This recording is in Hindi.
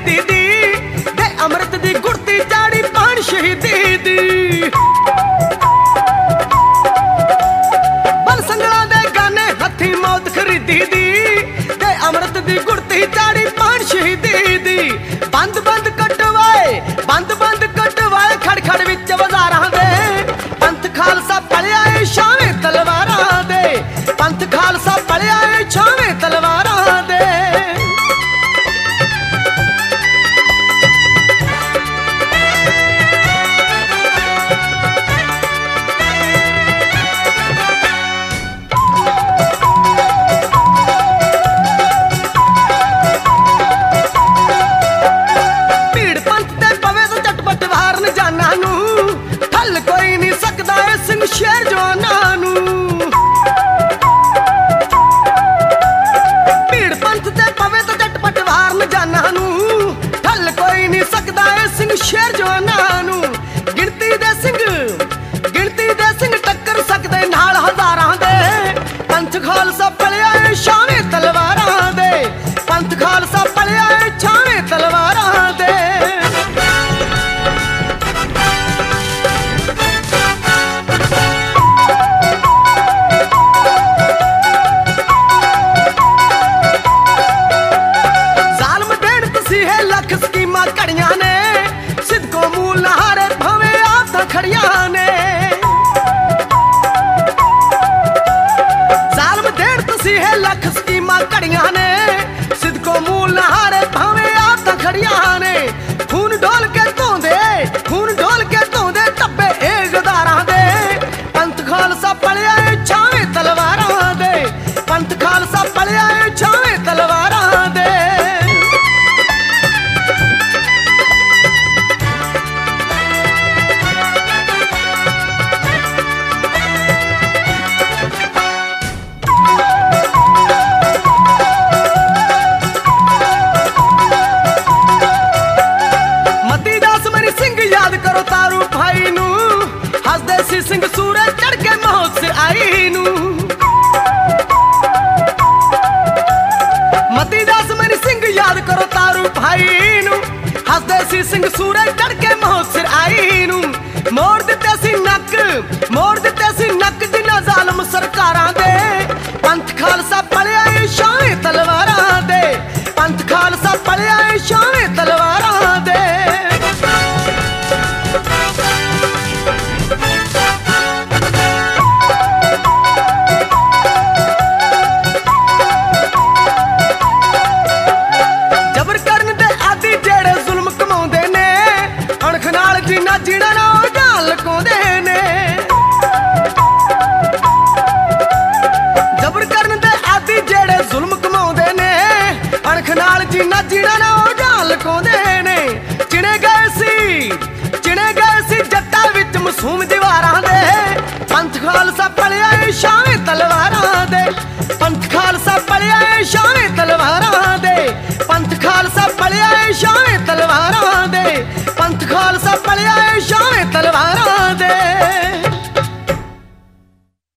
खरीदी दी ते अमृत दी गुड़ती चाड़ी पान शहीदी दी। बल संगला दे गाने हथी मौत खरीदी दी ते अमृत दी गुड़ती चाड़ी पान शहीदी दी। बंद बंद कटवाए खड़ खड़ विच बाजारां दे पंथ खालसा पलिया ए छावें तलवारां दे। पंथ खालसा पलिया ए छावें तलवारां दे। शेर जवानां नूं भीड़ पंथ ते पवे तो झटपट वार न जाना नूं ठल कोई नहीं सकदा ए सिंह शेर जवानां नूं। गिणती दे सिंह टक्कर सकदे नाल हजारां दे। पंथ खालसा पलिया ए छावें तलवारां दे। पंथ खालसा पलिया ए छावें तलवारां दे। घड़ियां ने सिद्को मूल नहारे भवे आप खड़ियां ने। जालम देड़ तुसी है लख स्कीमा घड़ियां ने सिद्को मूल नहारे भवे आप खड़ियां ने। खून डोल के धोंदे टब्बे ए गदारां दे। पंथ खालसा पलिया ए छावें तलवारां दे। पंथ खालसा पलिया ए छावें तलवारां दे। सिंह सूरज चढ़ के मौत से आई नू। मती दास मेरी सिंह याद करो तारू भाई नू। हसदे सी सिंह सूरज चढ़ के मौत से आई नू। मोड़ दिते सी नक जिन्ना जालम सरकारां दे। पंथ खालसा पलिया ए छावें तलवारां दे। पंथ खालसा पलिया ए छावें तलवारां दे। जीना ना जान लकोंदे ने जबर करन दे आदि जेड़े जुल्म कमाउंदे ने। अणख नाल जीना ना जान लकोंदे ने। चिणे गए सी जट्टा विच मासूम दीवारां दे। पंथ खालसा पलिया ए छावें तलवारां दे।